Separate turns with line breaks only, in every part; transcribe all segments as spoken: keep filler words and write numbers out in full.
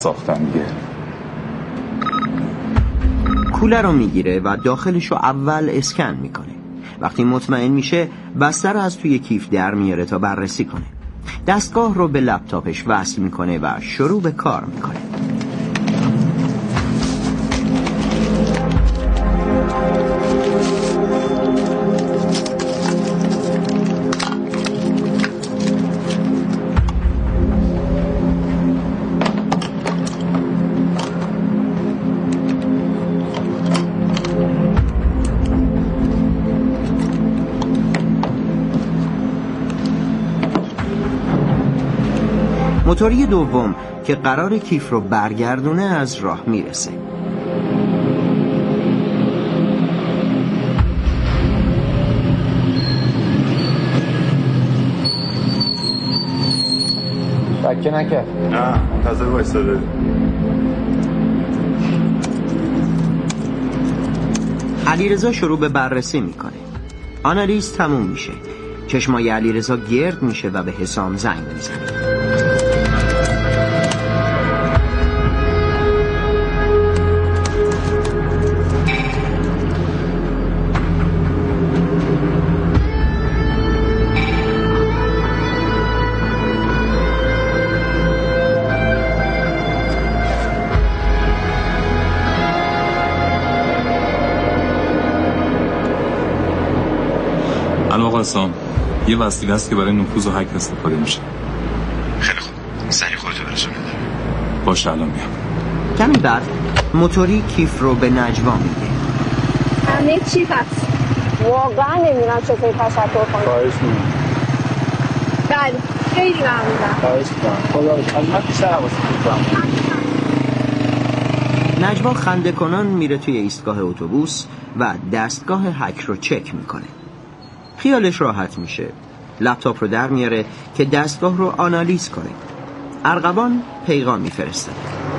ساختن دیگه.
کولر رو میگیره و داخلش رو اول اسکن میکنه. وقتی مطمئن میشه بسته رو از توی کیف در میاره تا بررسی کنه. دستگاه رو به لپتاپش وصل میکنه و شروع به کار میکنه. موتوری دوم که قرار کیف رو برگردونه از راه میرسه.
بکه نکرد؟
نه منتظر بایستاده.
علیرضا شروع به بررسی میکنه. آنالیز تموم میشه. چشمای علیرضا گرد میشه و به حسام زنگ میزنه.
آقا حسام یه وسیله است که برای نفوذ و هک استفاده میشه.
خیلی خوب سریع خودتو برسون.
باشه الان میام.
کمی بعد موتوری کیف رو به نجوا میده.
همه چی هست. واقعا نمیدونم چطوری تشکر کنم.
خواهش می‌کنم.
بله خیلی ممنونم.
خواهش می‌کنم. خدا خدمت بیشتر حواست می‌کنم.
نجوا خنده کنان میره توی ایستگاه اتوبوس و دستگاه هک رو چک میکنه. خیالش راحت میشه. لپتاپ رو در میاره که دستگاه رو آنالیز کنه. ارغوان پیغام میفرسته.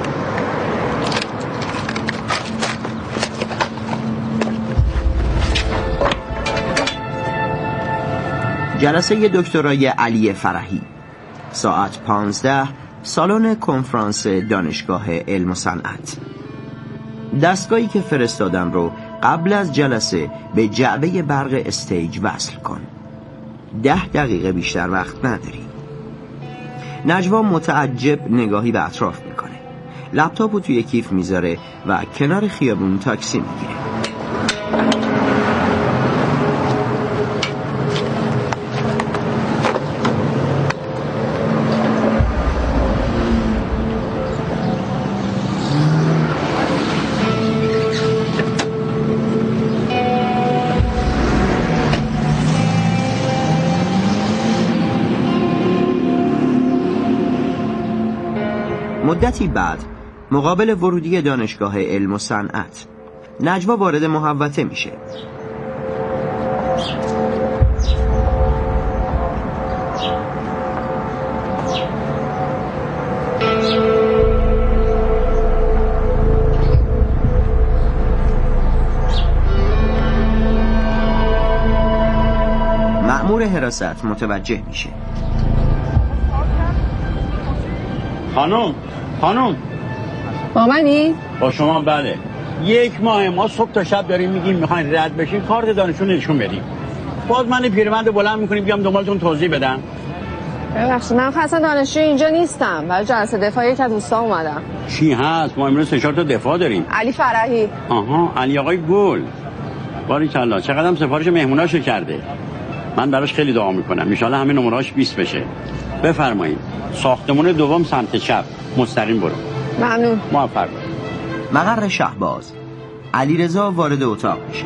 جلسه دکترای علی فرحی، ساعت پانزده، سالن کنفرانس دانشگاه علم و صنعت. دستگاهی که فرستادم رو قبل از جلسه به جعبه برق استیج وصل کن. ده دقیقه بیشتر وقت نداری. نجوا متعجب نگاهی به اطراف میکنه. لپتاپو توی کیف میذاره و کنار خیابون تاکسی میگیره. مدتی بعد مقابل ورودی دانشگاه علم و صنعت نجوا وارد محوطه میشه. مأمور حراست متوجه میشه.
خانم خانم
با منی؟
با شما بله. یک ماه ما صبح تا شب داریم میگیم میخواین رد بشین کارت دانشجو نشون بدیم. باز من پیرمرد بلند میکنیم بیام دنبالتون توضیح بدم.
ببخشید من اصلا دانشجو اینجا نیستم. برای جلسه دفاعی یک از دوستان اومدم.
چی هست؟ ما امروز سه چهار تا دفاع داریم.
علی فرحی.
آها علی آقای گل. باریکالله چقدرم سفارش مهموناشو کرده. من براش خیلی دعا میکنم ان شاءالله همه نمرهاش بیست بشه. بفرمایید. ساختمون دوم سمت چپ مستقیم برو.
ممنون.
موفق باش.
مقر شهباز. علیرضا وارد اتاق میشه.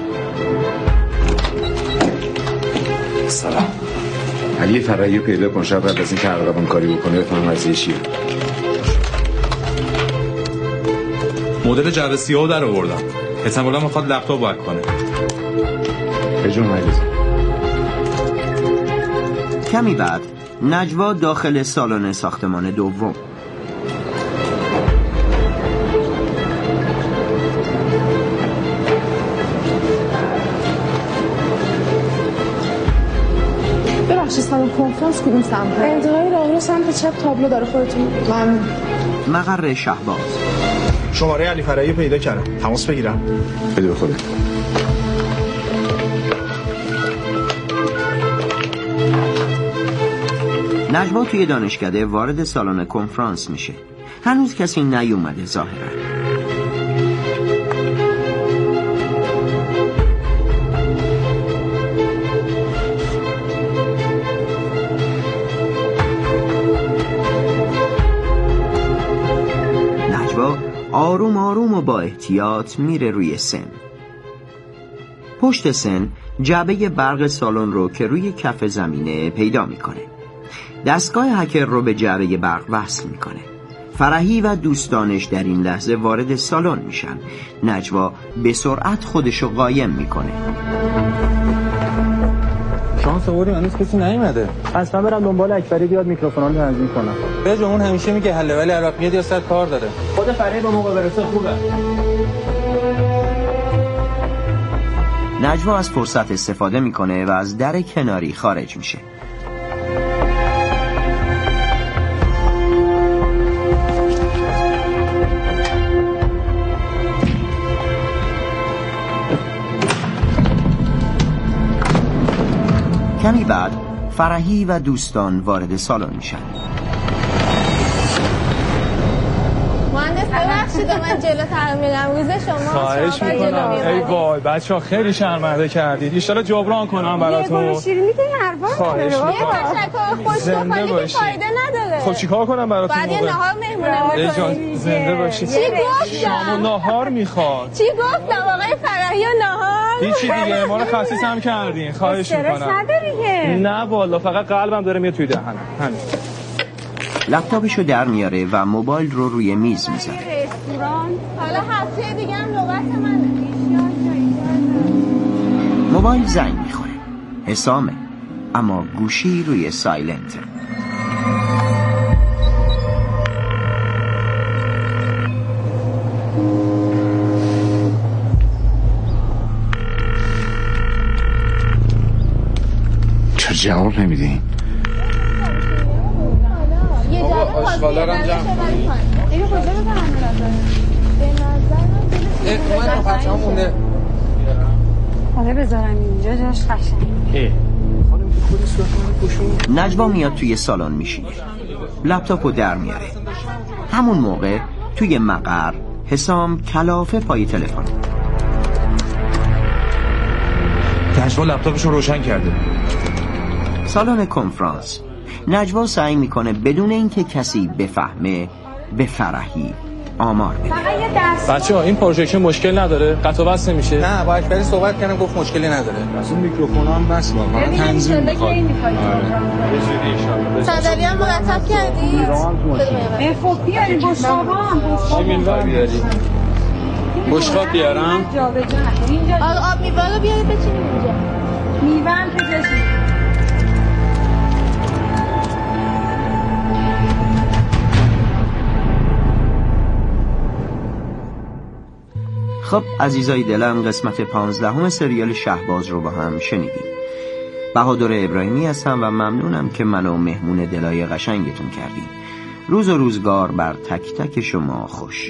سلام. علی فرحی پیدا کن شب بعد از این که ارغوان کاری بکنه بفهم قضیه چیه.
مدل جعبه سیاه در آوردم. احتمالاً میخواد لپتاپ هک کنه.
بجون علیرضا.
کمی بعد نجوا داخل سالن ساختمان دوم.
ببخشید سالن کنفرانس کدوم سمت؟
انتهای راهرو سمت چپ تابلو داره خودتون.
من
مقر شهباز.
شماره علی فرحی پیدا کردم، تماس بگیرم؟
بده به خودت.
نجوا توی دانشکده وارد سالن کنفرانس میشه. هنوز کسی نیومده ظاهرا. نجوا آروم آروم و با احتیاط میره روی سن. پشت سن جعبه برق سالن رو که روی کف زمینه پیدا میکنه. دستگاه هکر رو به جعبه برق وصل میکنه. فرحی و دوستانش در این لحظه وارد سالن میشن. نجوا به سرعت خودشو قایم میکنه.
شانس آوردیم هنوز کسی نیومده.
پس من برم دنبال اکبری بیاد میکروفونا رو تنظیم کنم.
به جا اون همیشه میگه حله ولی عراق میاد یا سر کار داره.
خود فرحی با موقع برسه خوبه.
نجوا از فرصت استفاده میکنه و از در کناری خارج میشه. کمی بعد فرحی و دوستان وارد سالن میشن.
مهندس ببخشید من جلوتر میرم. روز شما
خواهش میکنم. ای وای بچه‌ها خیلی شرمنده کردید. ان شاءالله جبران کنم براتون.
یه شیرینی که حرفا
خواهش میکنم.
یه تشکر خوشگذاری که فایده نداره.
خب چیکار کنم براتون؟
بعد یه نهار مهمونی
بکنید. زنده باشید.
چی گفتم؟
شام و نهار میخواد.
چی گفتم آقای فرحی و نهار؟
هیچی دیگه ما رو خسیس هم کردین. خواهش میکنم.
استرس نداری که؟
نه والا فقط قلبم داره میاد توی دهنم. همین.
لپتاپشو در میاره و موبایل رو روی میز میذاره.
رستوران حالا هفته دیگه هم لغت منه.
موبایل زنگ میخوره. حسامه، اما گوشی روی سایلنت.
چرا جواب نمیدین؟
یه جا
آشغالا رو هم جمع کنی.
اینو کجا بزنم به نظر
من بچه ها مونده.
حالا بذارم اینجا جاش قشنگ.
نجوا میاد توی سالن میشینه. لپتاپو در میاره. همون موقع توی مقر حسام کلافه پای تلفن.
نجوا لپتاپشو روشن کرده.
سالن کنفرانس. نجوا سعی میکنه بدون اینکه کسی بفهمه به فرحی آمار بده.
بچه‌ها این پروژکشن مشکل نداره؟ قطع و وصل نمیشه؟
نه با اکبری صحبت کردم گفت مشکلی نداره.
از اون میکروفون هم بس واقعا تنظیم میخواد.
صندلی هم مرتب کردی؟
خب بیاریم بشقابا هم
چی میخوای بیاری؟ بشقاب بیارم؟
آب میوه رو بیارید بچینیم اینجا.
میوه هم که جشید.
خب عزیزای دلم، قسمت پانزدهم سریال شهباز رو با هم شنیدیم. بهادر ابراهیمی هستم و ممنونم که منو مهمون دلای قشنگتون کردیم. روز و روزگار بر تک تک شما خوش.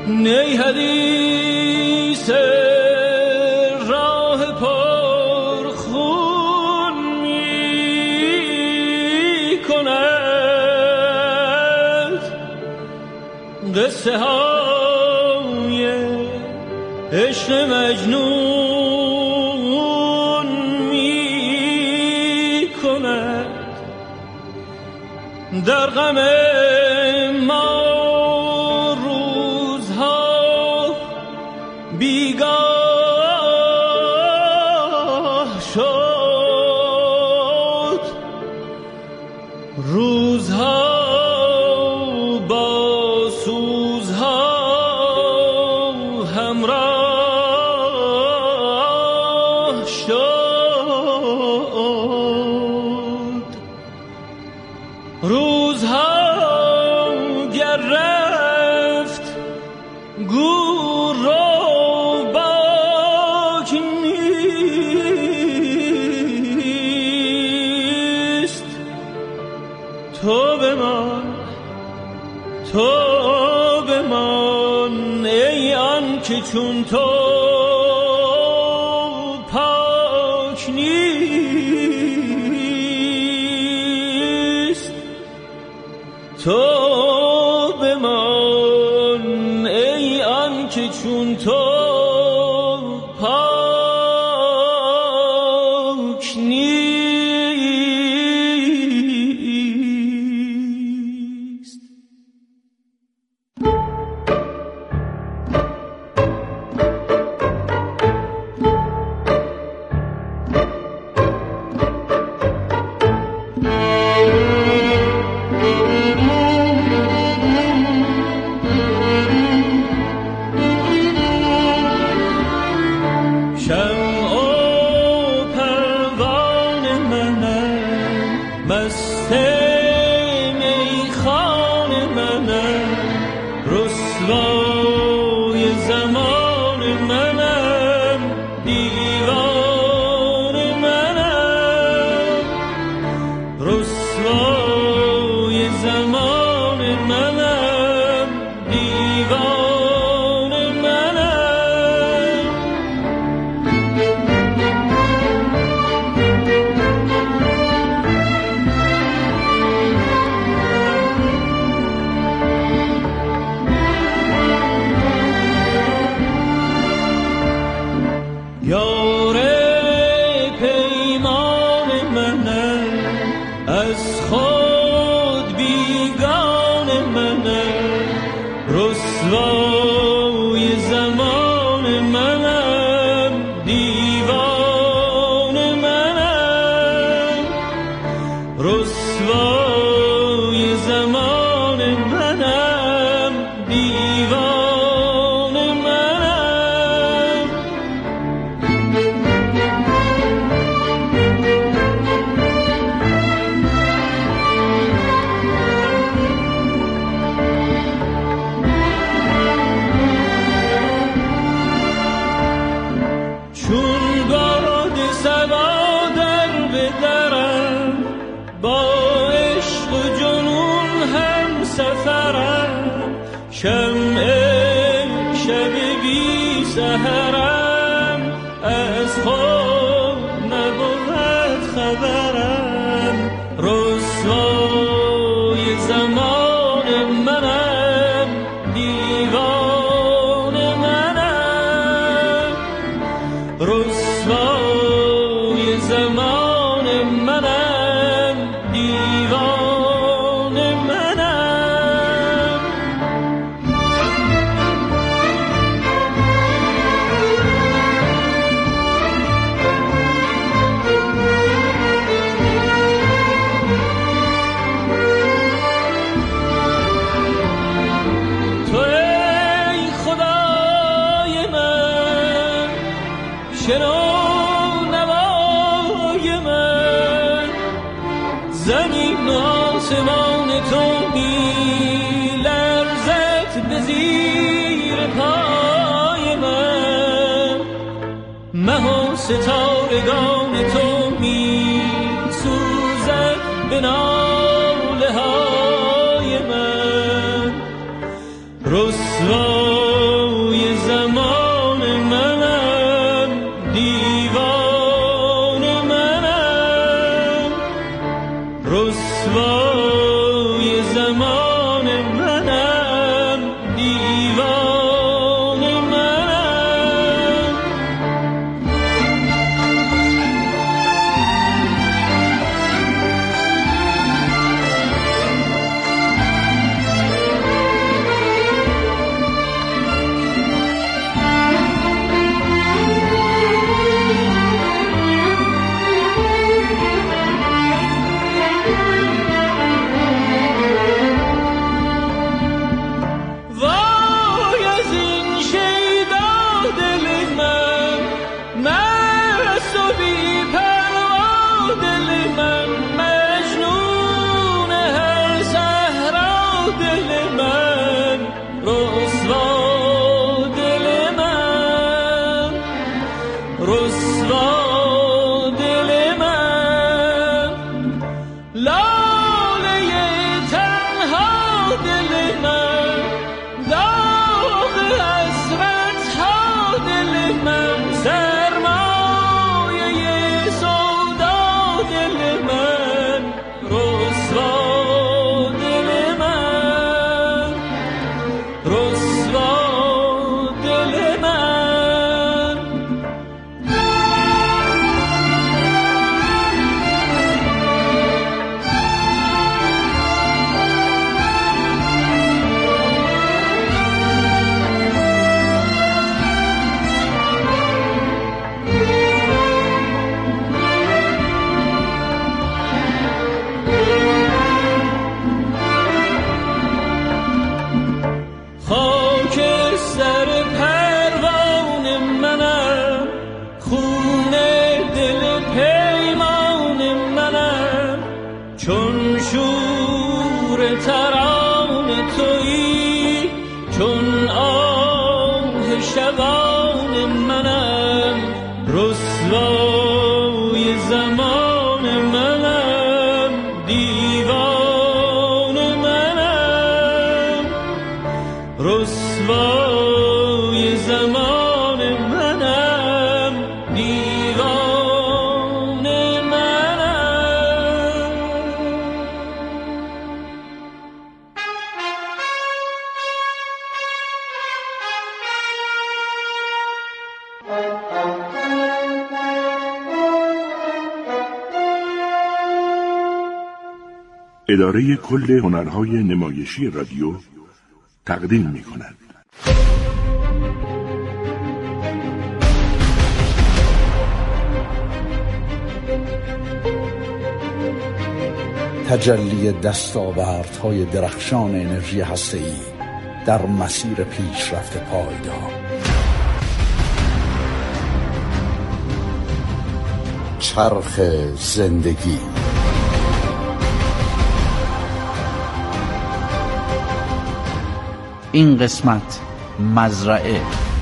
نی حدیث راه پرخون می کند، قصه های عشق مجنون می کند. در غم ما روزها بیگاه شد، روزها با سوزها همراه شد. روزها گر رفت گور رو باک نیست، تو بمان تو بمان ای آن که چون تو پاک نیست، تو بمان ای آن که چون تو پاک نیست. ستارگان تو می سوزد به ناله های من، رسوا دل من رسوا دل من رسوا دل من لاله تنها دل من داغ حسرت ها دل من سرمایه سودا دل من رسوا دل من رسوا دل من خاک سر پروان منم خون دل پیمان منم چون شور تران تویی چون آه شبان منم رسوای زمان منم دیوان منم رسوای زمان منم دیوان منم
اداره کل هنرهای نمایشی رادیو تقدیم می کند.
تجلی دستاوردهای درخشان انرژی هسته‌ای در مسیر پیشرفت پایدار. چرخ زندگی این قسمت مزرعه.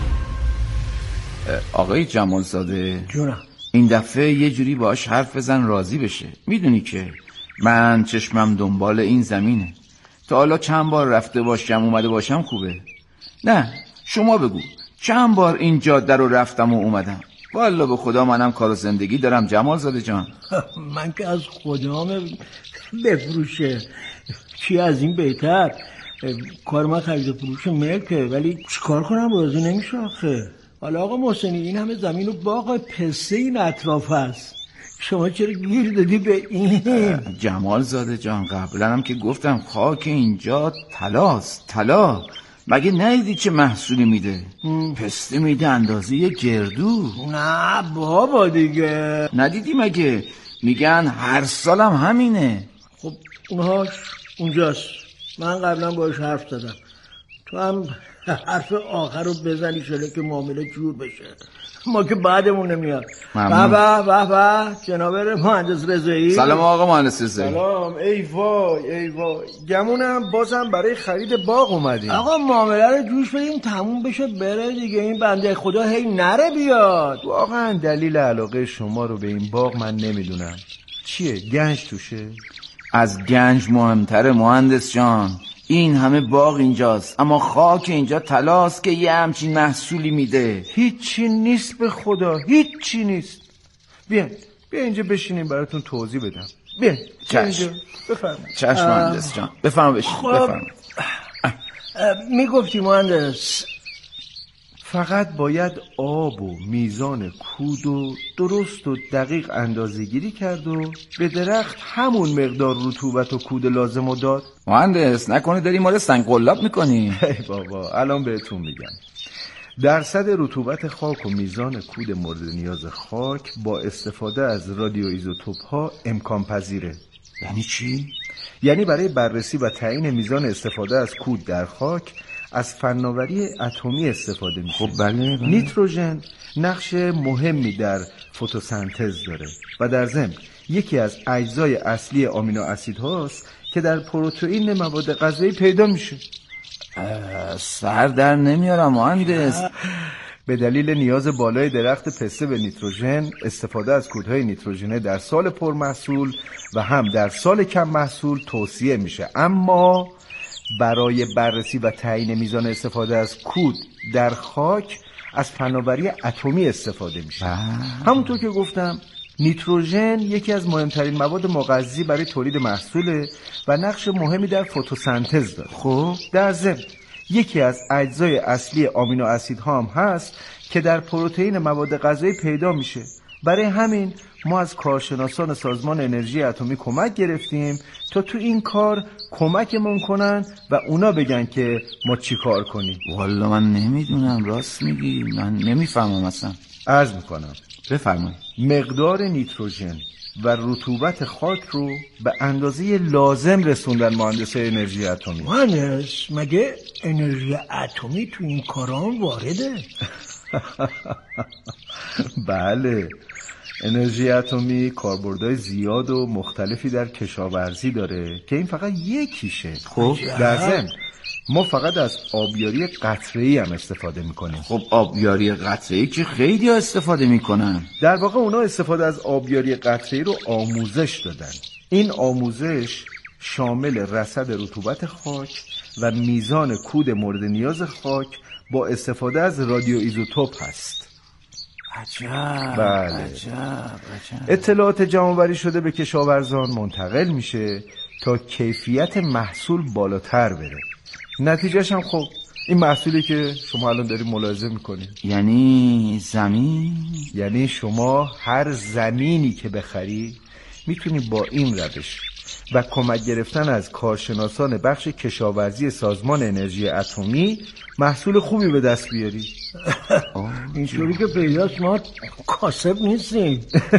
آقای جمالزاده
جونم،
این دفعه یه جوری باش حرف بزن راضی بشه. میدونی که من چشمم دنبال این زمینه. تا حالا چند بار رفته باشم اومده باشم خوبه؟ نه شما بگو چند بار این جاده رو رفتم و اومدم؟ والله به خدا منم کار و زندگی دارم جمالزاده جان.
من که از خدام بفروشه چی از این بهتر. کار من خرید فروش ملکه، ولی چیکار کنم راضی نمیشه آخه. حالا آقا محسنی این همه زمین و باغ پسته این اطراف هست، شما چرا گیر دادی به این؟
جمالزاده جان قبلا هم که گفتم خاک اینجا طلاست، طلا. مگه ندیدی چه محصولی میده؟ پسته میده اندازه یه گردو.
نه بابا دیگه
ندیدی مگه؟ میگن هر سالم همینه.
خب اونهاش اونجاست، من قبلا باش حرف زدم. تو هم حرف آخر رو بزنی شده که معامله جور بشه. ما که بعدمون نمیاد. به به به به جناب مهندس رضایی.
سلام آقا مهندس رضایی.
سلام. ای وای ای وای گمونم بازم برای خرید باغ اومدیم.
آقا معامله رو جوش بدیم تموم بشه بره دیگه. این بنده خدا هی نره بیاد.
واقعا دلیل علاقه شما رو به این باغ من نمیدونم. چیه گنج توشه؟
از گنج مهمتره مهندس جان. این همه باغ اینجاست اما خاک اینجا طلاست که یه همچین محصولی میده.
هیچی نیست به خدا، هیچی نیست. بیا بیا اینجا بشینیم براتون توضیح بدم. بیا
چشم.
بفرمایید.
چشم مهندس جان بفرمایید بشین.
خب
بفرمایید.
میگفتی مهندس
فقط باید آب و میزان کود و درست و دقیق اندازه گیری کرد و به درخت همون مقدار رطوبت و کود لازم رو داد.
مهندس نکنه داری ما رو سنگ قلاب میکنی؟
ای بابا الان بهتون میگم. درصد رطوبت خاک و میزان کود مورد نیاز خاک با استفاده از رادیو ایزوتوپ ها امکان پذیره.
یعنی چی؟
یعنی برای بررسی و تعیین میزان استفاده از کود در خاک از فناوری اتمی استفاده میشه.
خب بله, بله.
نیتروژن نقش مهمی در فتوسنتز داره و در ضمن یکی از اجزای اصلی آمینو اسید هاست که در پروتئین مواد غذایی پیدا میشه.
سر در نمیارم مهندس.
به دلیل نیاز بالای درخت پسته به نیتروژن، استفاده از کودهای نیتروژنه در سال پرمحصول و هم در سال کم محصول توصیه میشه، اما برای بررسی و تعیین میزان استفاده از کود در خاک از فناوری اتمی استفاده میشه. همونطور که گفتم نیتروژن یکی از مهمترین مواد مغذی برای تولید محصوله و نقش مهمی در فتوسنتز داره. خب در ضمن یکی از اجزای اصلی آمینو اسیدها هم هست که در پروتئین مواد غذایی پیدا میشه. برای همین ما از کارشناسان سازمان انرژی اتمی کمک گرفتیم تا تو این کار کمکمون کنن و اونا بگن که ما چی کار کنیم.
والا من نمیدونم، راست میگی، من نمیفهمم اصلا.
عرض میکنم،
بفرمایید.
مقدار نیتروژن و رطوبت خاک رو به اندازه لازم رسوندن مهندسای انرژی اتمی.
مهندس مگه انرژی اتمی تو این کارام وارده؟
بله، انرژی اتمی کاربردهای زیاد و مختلفی در کشاورزی داره که این فقط یکیشه.
خب
در ضمن ما فقط از آبیاری قطره‌ای هم استفاده میکنیم.
خب آبیاری قطره‌ای که خیلی استفاده میکنن.
در واقع اونا استفاده از آبیاری قطره‌ای رو آموزش دادن. این آموزش شامل رصد رطوبت خاک و میزان کود مورد نیاز خاک با استفاده از رادیو ایزوتوپ هست.
عجب.
بله.
عجب. عجب.
اطلاعات جمع‌آوری شده به کشاورزان منتقل میشه تا کیفیت محصول بالاتر بره. نتیجهش هم خب این محصولی که شما الان دارید ملاحظه میکنید.
یعنی زمین؟
یعنی شما هر زمینی که بخری میتونی با این روش و کمک گرفتن از کارشناسان بخش کشاورزی سازمان انرژی اتمی محصول خوبی به دست بیاری.
اینطوری که پیداست ما کاسب نیستیم.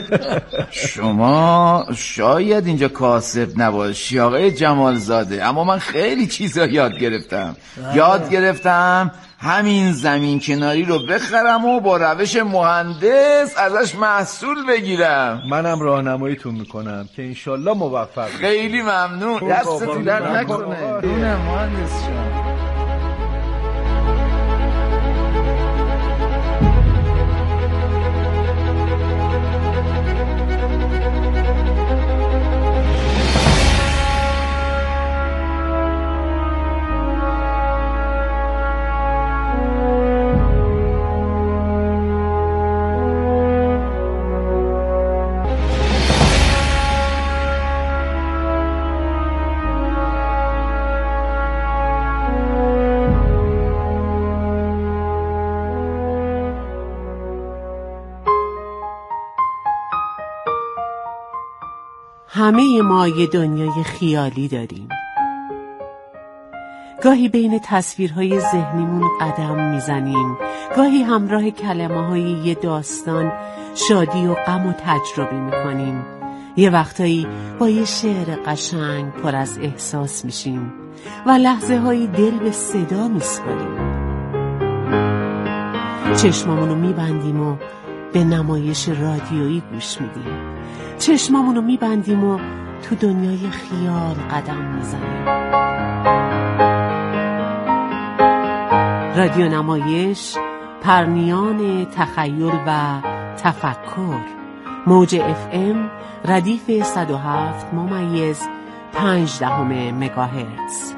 شما شاید اینجا کاسب نباشی آقای جمالزاده، اما من خیلی چیزا یاد گرفتم. یاد گرفتم همین زمین کناری رو بخرم و با روش مهندس ازش محصول بگیرم.
منم راهنماییتون میکنم که انشالله موفق.
خیلی ممنون، دستتون در نکنه. دونه مهندس شما.
همه ما یه دنیای خیالی داریم. گاهی بین تصویرهای ذهنیمون قدم میزنیم، گاهی همراه کلمه‌های یه داستان شادی و غم و تجربه میکنیم. یه وقتایی با یه شعر قشنگ پر از احساس میشیم و لحظه هایی دل به صدا میسپاریم. چشمامونو میبندیم و به نمایش رادیویی گوش میدیم. چشمامونو میبندیم و تو دنیای خیال قدم میزنیم. رادیو نمایش، پرنیان تخیل و تفکر. موج اف ام ردیف صد و هفت ممیز پنج دهم مگاهرتز.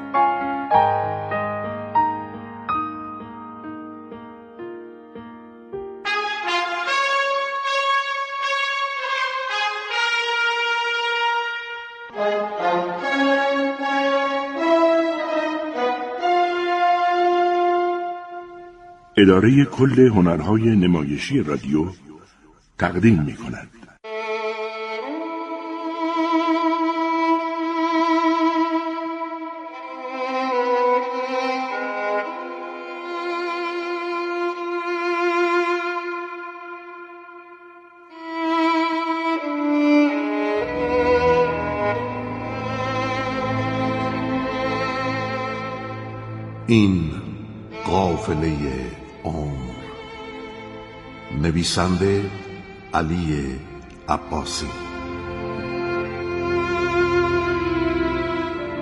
اداره کل هنرهای نمایشی رادیو تقدیم می کند.
این قافله عمر. نویسنده علی عباسی.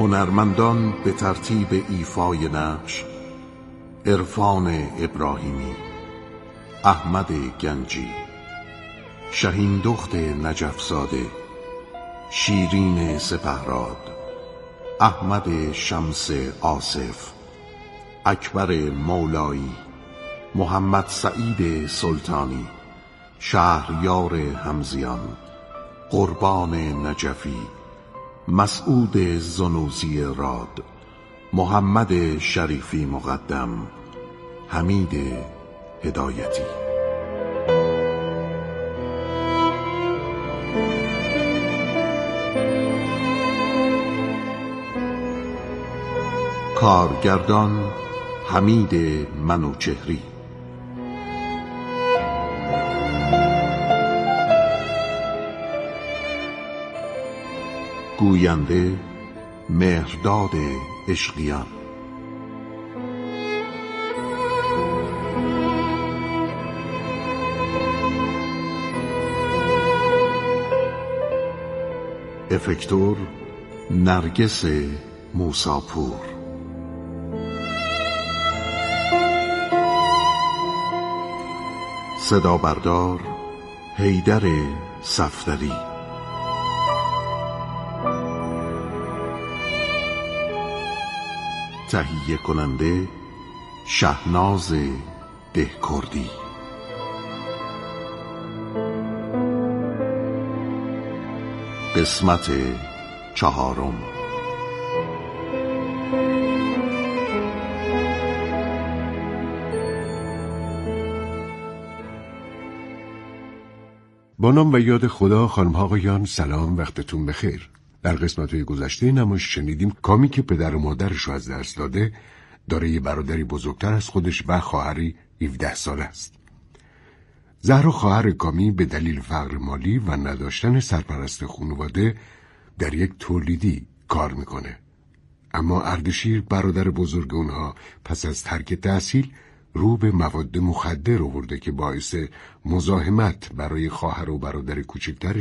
هنرمندان به ترتیب ایفای نقش: عرفان ابراهیمی، احمد گنجی، شهین دخت نجف زاده، شیرین سپهراد، احمد شمس آصف، اکبر مولایی، محمد سعید سلطانی، شهریار همزیان، قربان نجفی، مسعود زنوزی راد، محمد شریفی مقدم، حمید هدایتی. کارگردان حمید منوچهری. گوینده مهرداد عشقیان. افکتور نرگس موساپور. صدا بردار حیدر صفدری. تهیه کننده شهناز دهکردی. قسمت چهارم.
با نام و یاد خدا. خانم ها آقایان سلام، وقتتون بخیر. در قسمت‌های گذشته نمایش شنیدیم کامی که پدر و مادرش رو از دست داده داره یه برادری بزرگتر از خودش و خواهری هفده ساله است. زهرا خواهر کامی به دلیل فقر مالی و نداشتن سرپرست خانواده در یک تولیدی کار میکنه. اما اردشیر برادر بزرگ اونها پس از ترک تحصیل رو به مواد مخدر آورده که باعث مزاحمت برای خواهر و برادر کوچکتر